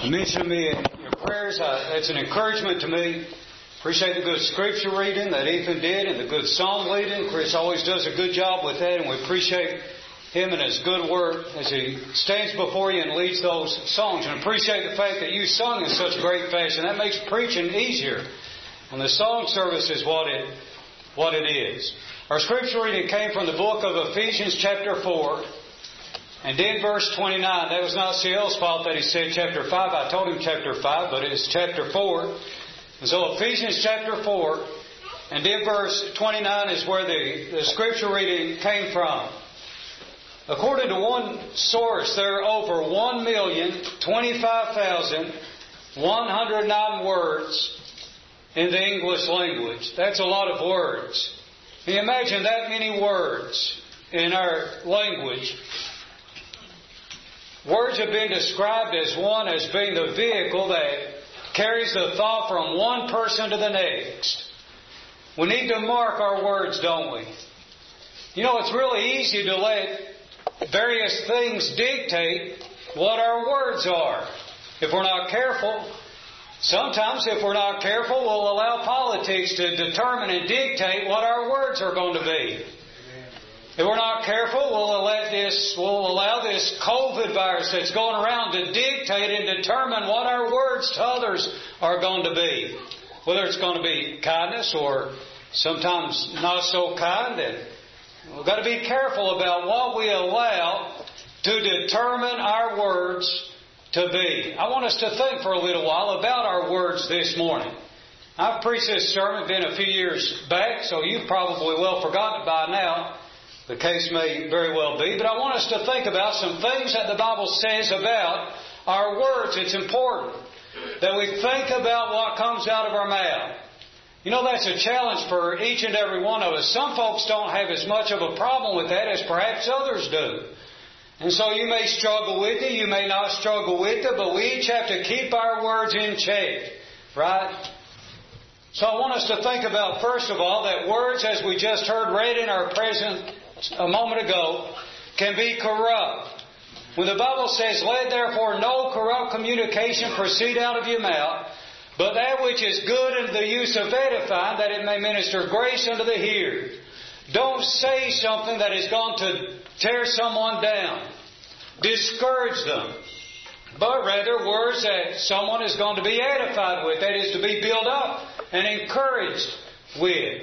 mention me in your prayers. That's an encouragement to me. Appreciate the good scripture reading that Ethan did and the good song leading. Chris always does a good job with that, and we appreciate him and his good work as he stands before you and leads those songs. And appreciate the fact that you sung in such great fashion. That makes preaching easier. And the song service is what it is. Our scripture reading came from the book of Ephesians chapter 4. And then verse 29. That was not CL's fault that he said chapter 5. I told him chapter 5, but it's chapter 4. And so Ephesians chapter 4. And then verse 29 is where the scripture reading came from. According to one source, there are over 1,025,109 words in the English language. That's a lot of words. Can you imagine that many words in our language? Words have been described as being the vehicle that carries the thought from one person to the next. We need to mark our words, don't we? You know, it's really easy to let various things dictate what our words are. If we're not careful, sometimes if we're not careful, we'll allow politics to determine and dictate what our words are going to be. If we're not careful, we'll allow this COVID virus that's going around to dictate and determine what our words to others are going to be. Whether it's going to be kindness or sometimes not so kind. And we've got to be careful about what we allow to determine our words to be. I want us to think for a little while about our words this morning. I've preached this sermon, been a few years back, so you've probably well forgotten it by now. The case may very well be, but I want us to think about some things that the Bible says about our words. It's important that we think about what comes out of our mouth. You know, that's a challenge for each and every one of us. Some folks don't have as much of a problem with that as perhaps others do. And so you may struggle with it, you may not struggle with it, but we each have to keep our words in check, right? So I want us to think about, first of all, that words, as we just heard read in our present a moment ago, can be corrupt. When the Bible says, "Let therefore no corrupt communication proceed out of your mouth, but that which is good unto the use of edifying, that it may minister grace unto the hearer." Don't say something that is going to tear someone down, discourage them, but rather words that someone is going to be edified with, that is to be built up and encouraged with.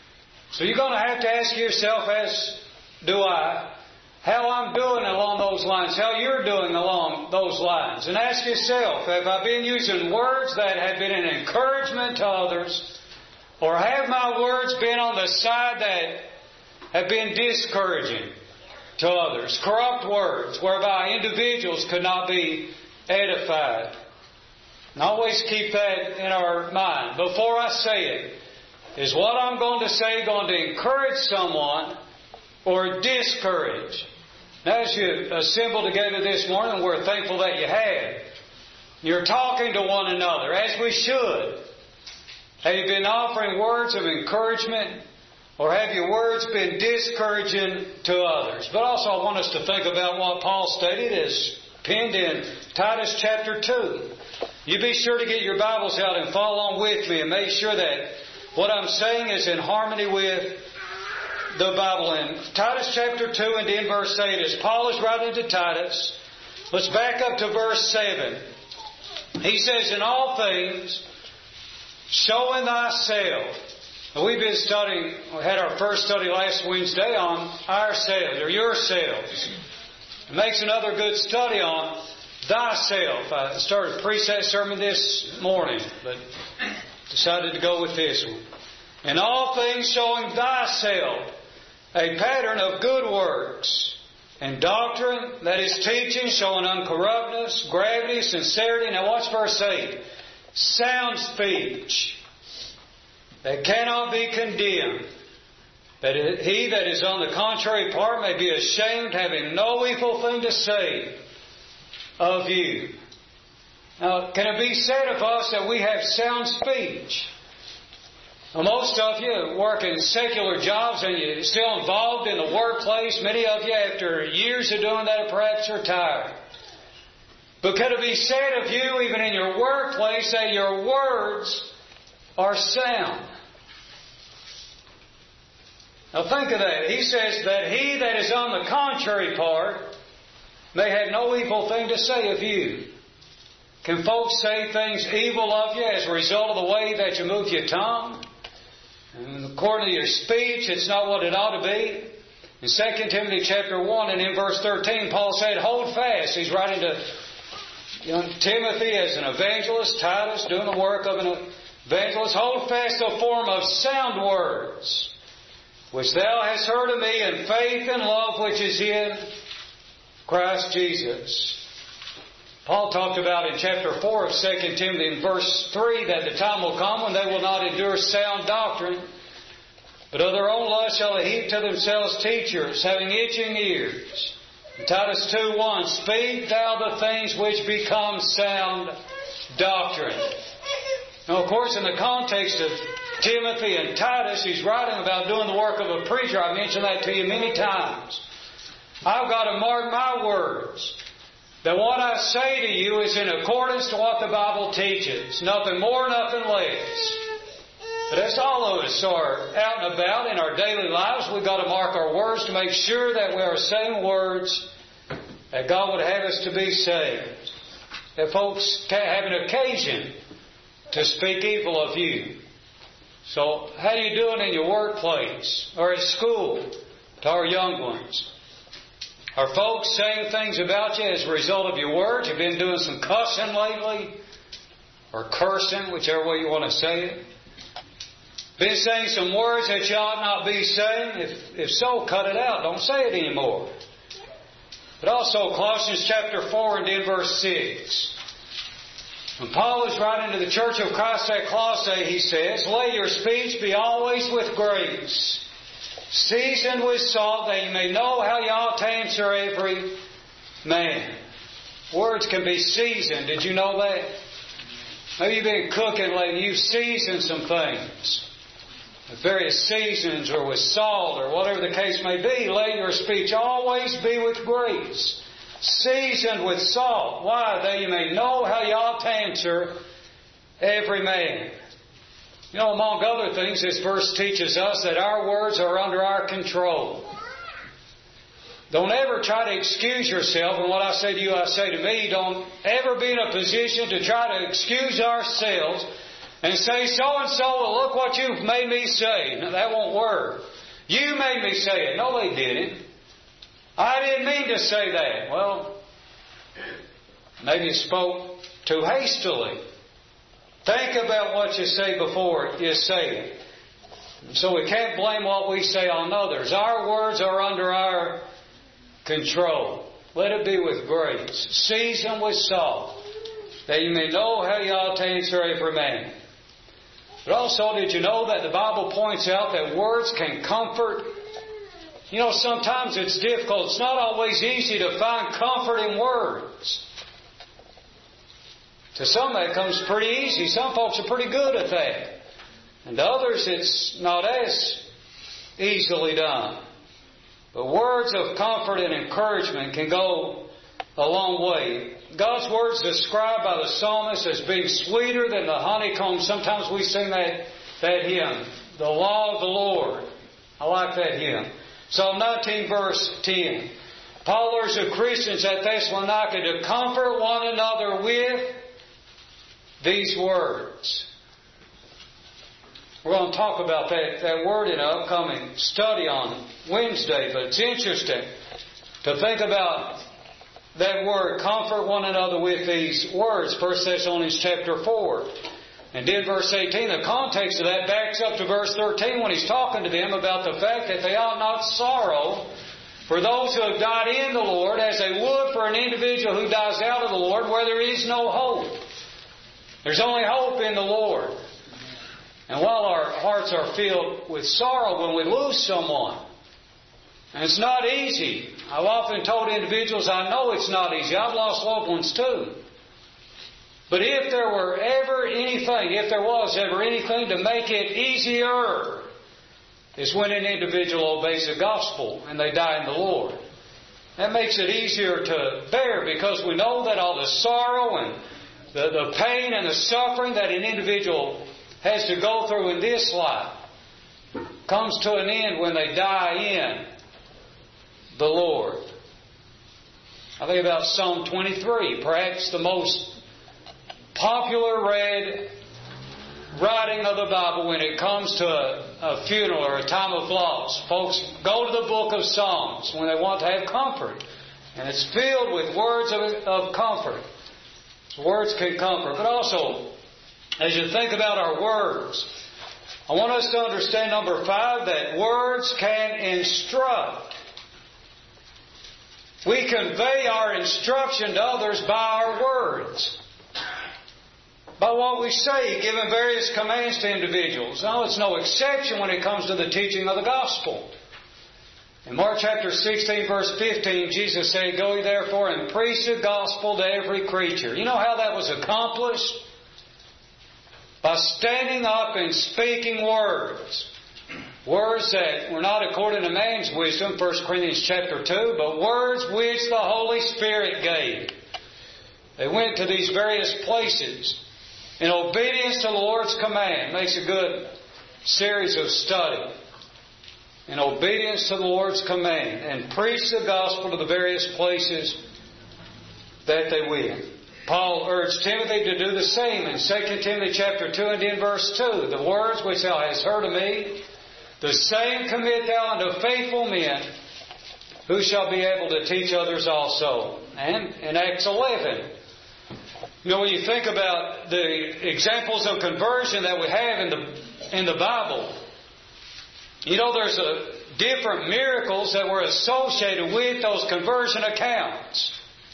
So you're going to have to ask yourself, as do I, how I'm doing along those lines, how you're doing along those lines. And ask yourself, have I been using words that have been an encouragement to others, or have my words been on the side that have been discouraging to others? Corrupt words whereby individuals could not be edified. And always keep that in our mind. Before I say it, is what I'm going to say going to encourage someone or discourage? Now, as you assemble together this morning, we're thankful that you have. You're talking to one another, as we should. Have you been offering words of encouragement, or have your words been discouraging to others? But also I want us to think about what Paul stated as penned in Titus chapter 2. You be sure to get your Bibles out and follow along with me and make sure that what I'm saying is in harmony with the Bible. In Titus chapter 2 and in verse 8, as Paul is writing to Titus, let's back up to verse 7. He says, "In all things, showing thyself." Now, we've been studying, we had our first study last Wednesday on ourselves, or yourselves. It makes another good study on thyself. I started to preach that sermon this morning, but decided to go with this one. "In all things showing thyself a pattern of good works, and doctrine," that is teaching, showing uncorruptness, gravity, sincerity. Now watch verse 8. "Sound speech that cannot be condemned, that he that is on the contrary part may be ashamed, having no evil thing to say of you." Now, can it be said of us that we have sound speech? Well, most of you work in secular jobs and you're still involved in the workplace. Many of you, after years of doing that, perhaps are tired. But could it be said of you, even in your workplace, that your words are sound? Now think of that. He says that he that is on the contrary part may have no evil thing to say of you. Can folks say things evil of you as a result of the way that you move your tongue? And according to your speech, it's not what it ought to be. In 2 Timothy chapter 1 and in verse 13, Paul said, hold fast. He's writing to young Timothy as an evangelist, Titus doing the work of an evangelist. Hold fast the form of sound words, which thou hast heard of me in faith and love which is in Christ Jesus. Paul talked about in chapter 4 of 2 Timothy in verse 3 that the time will come when they will not endure sound doctrine, but of their own lust shall they heap to themselves teachers, having itching ears. In Titus 2:1, speak thou the things which become sound doctrine. Now, of course, in the context of Timothy and Titus, he's writing about doing the work of a preacher. I've mentioned that to you many times. I've got to mark my words, that what I say to you is in accordance to what the Bible teaches. Nothing more, nothing less. But as all of us are out and about in our daily lives, we've got to mark our words to make sure that we are saying words that God would have us to be saved. That folks can't have an occasion to speak evil of you. So, how are you doing in your workplace or at school to our young ones? Are folks saying things about you as a result of your words? You've been doing some cussing lately, or cursing, whichever way you want to say it. Been saying some words that you ought not be saying? If so, cut it out. Don't say it anymore. But also Colossians chapter 4 and in verse 6. When Paul is writing to the church of Christ at Colossae, he says, let your speech be always with grace, seasoned with salt, that you may know how you ought to answer every man. Words can be seasoned. Did you know that? Maybe you've been cooking lately. You've seasoned some things with various seasons or with salt or whatever the case may be. Let your speech always be with grace, seasoned with salt. Why? That you may know how you ought to answer every man. You know, among other things, this verse teaches us that our words are under our control. Don't ever try to excuse yourself. And what I say to you, I say to me. Don't ever be in a position to try to excuse ourselves and say, so-and-so, well, look what you've made me say. Now, that won't work. You made me say it. No, they didn't. I didn't mean to say that. Well, maybe you spoke too hastily. Think about what you say before you say it. So we can't blame what we say on others. Our words are under our control. Let it be with grace, seasoned with salt, that you may know how you ought to answer every man. But also, did you know that the Bible points out that words can comfort? You know, sometimes it's difficult. It's not always easy to find comfort in words. To some that comes pretty easy. Some folks are pretty good at that. And to others it's not as easily done. But words of comfort and encouragement can go a long way. God's words described by the psalmist as being sweeter than the honeycomb. Sometimes we sing that hymn, the law of the Lord. I like that hymn. Psalm 19 verse 10. Paul urged the Christians at Thessalonica to comfort one another with these words. We're going to talk about that word in an upcoming study on Wednesday, but it's interesting to think about that word, comfort one another with these words. 1 Thessalonians chapter 4. And in verse 18, the context of that backs up to verse 13 when he's talking to them about the fact that they ought not sorrow for those who have died in the Lord as they would for an individual who dies out of the Lord where there is no hope. There's only hope in the Lord. And while our hearts are filled with sorrow when we lose someone, and it's not easy. I've often told individuals, I know it's not easy. I've lost loved ones too. But if there was ever anything to make it easier, is when an individual obeys the gospel and they die in the Lord. That makes it easier to bear because we know that all the sorrow and the pain and the suffering that an individual has to go through in this life comes to an end when they die in the Lord. I think about Psalm 23, perhaps the most popular read writing of the Bible when it comes to a funeral or a time of loss. Folks go to the book of Psalms when they want to have comfort. And it's filled with words of comfort. Words can comfort. But also, as you think about our words, I want us to understand, number 5, that words can instruct. We convey our instruction to others by our words. By what we say, giving various commands to individuals. Now, it's no exception when it comes to the teaching of the gospel. In Mark chapter 16, verse 15, Jesus said, "Go ye therefore and preach the gospel to every creature." You know how that was accomplished? By standing up and speaking words. Words that were not according to man's wisdom, 1 Corinthians chapter 2, but words which the Holy Spirit gave. They went to these various places in obedience to the Lord's command. Makes a good series of study. In obedience to the Lord's command. And preach the gospel to the various places that they went. Paul urged Timothy to do the same in 2 Timothy chapter 2 and in verse 2. "The words which thou hast heard of me, the same commit thou unto faithful men, who shall be able to teach others also." And in Acts 11, you know, when you think about the examples of conversion that we have in the Bible, you know, there's different miracles that were associated with those conversion accounts.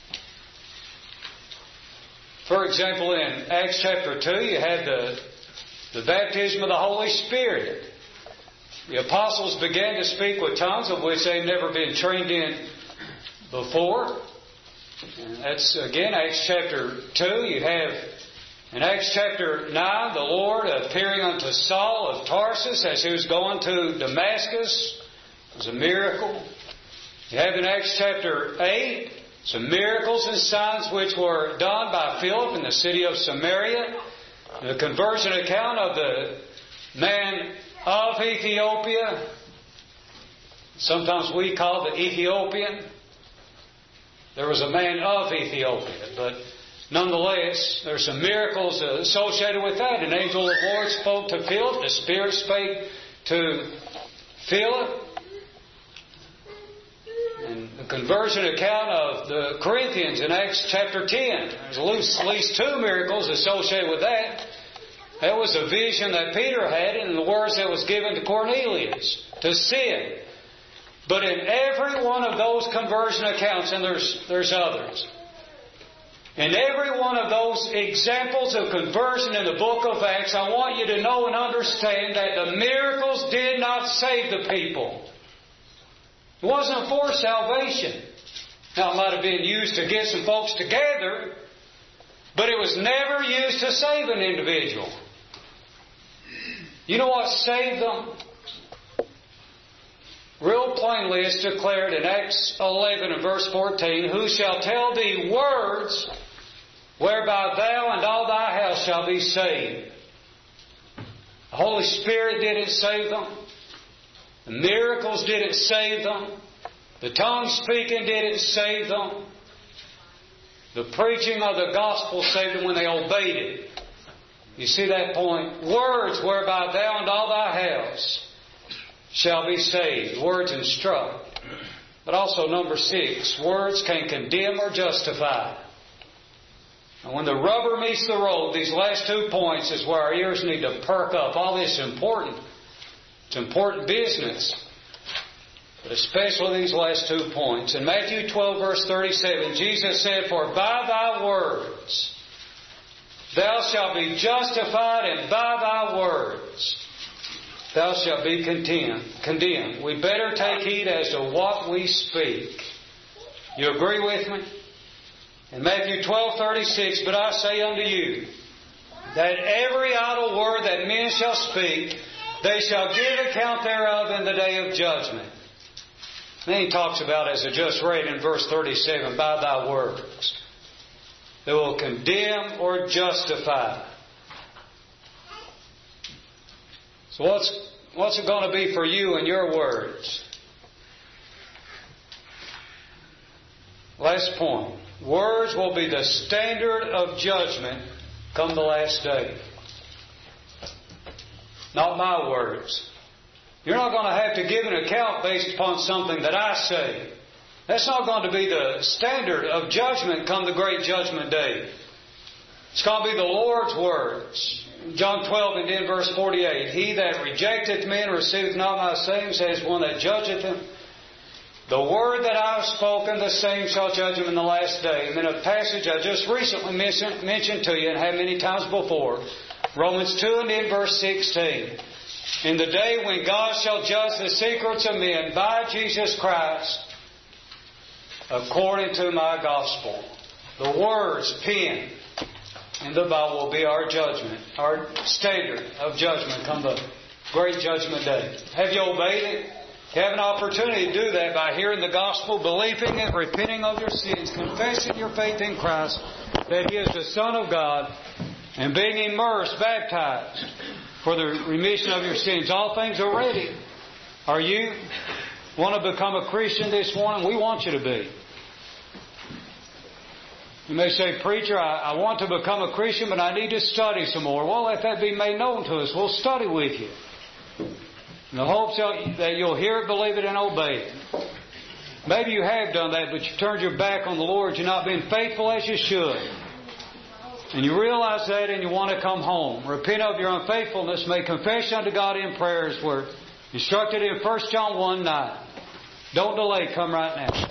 For example, in Acts chapter 2, you had the baptism of the Holy Spirit. The apostles began to speak with tongues of which they'd never been trained in before. And that's, again, Acts chapter 2. You have, in Acts chapter 9, the Lord appearing unto Saul of Tarsus as he was going to Damascus. It was a miracle. You have in Acts chapter 8, some miracles and signs which were done by Philip in the city of Samaria. The conversion account of the man of Ethiopia. Sometimes we call the Ethiopian. There was a man of Ethiopia, but nonetheless, there's some miracles associated with that. An angel of the Lord spoke to Philip. The Spirit spake to Philip. And the conversion account of the Corinthians in Acts chapter 10. There's at least 2 miracles associated with that. That was a vision that Peter had and the words that was given to Cornelius to send. But in every one of those conversion accounts, and there's others, in every one of those examples of conversion in the book of Acts, I want you to know and understand that the miracles did not save the people. It wasn't for salvation. Now, it might have been used to get some folks together, but it was never used to save an individual. You know what saved them? Real plainly, it's declared in Acts 11 and verse 14, "Who shall tell thee words whereby thou and all thy house shall be saved?" The Holy Spirit didn't save them. The miracles didn't save them. The tongue speaking didn't save them. The preaching of the gospel saved them when they obeyed it. You see that point? Words whereby thou and all thy house shall be saved. Words instruct. But also, number 6, words can condemn or justify. And when the rubber meets the road, these last 2 points is where our ears need to perk up. All this is important. It's important business. But especially these last 2 points. In Matthew 12, verse 37, Jesus said, "For by thy words thou shalt be justified, and by thy words thou shalt be condemned." We better take heed as to what we speak. You agree with me? In Matthew 12:36, "But I say unto you, that every idle word that men shall speak, they shall give account thereof in the day of judgment." Then he talks about, as I just read in verse 37, by thy works, they will condemn or justify. So what's it going to be for you and your words? Last point. Words will be the standard of judgment come the last day. Not my words. You're not going to have to give an account based upon something that I say. That's not going to be the standard of judgment come the great judgment day. It's going to be the Lord's words. John 12 and then verse 48. He that rejecteth me and receiveth not my saying, says one that judgeth him. The word that I have spoken, the same shall judge him in the last day. And then a passage I just recently mentioned to you and have many times before. Romans 2 and then verse 16. In the day when God shall judge the secrets of men by Jesus Christ, according to my gospel. The words penned in the Bible will be our judgment, our standard of judgment come the great judgment day. Have you obeyed it? You have an opportunity to do that by hearing the gospel, believing it, repenting of your sins, confessing your faith in Christ, that He is the Son of God, and being immersed, baptized for the remission of your sins. All things are ready. Are you want to become a Christian this morning? We want you to be. You may say, preacher, I want to become a Christian, but I need to study some more. Well, let that be made known to us. We'll study with you. In the hopes that you'll hear it, believe it, and obey it. Maybe you have done that, but you turned your back on the Lord. You're not being faithful as you should. And you realize that and you want to come home. Repent of your unfaithfulness. Make confession unto God in prayer as we're instructed in 1 John 1:9. Don't delay. Come right now.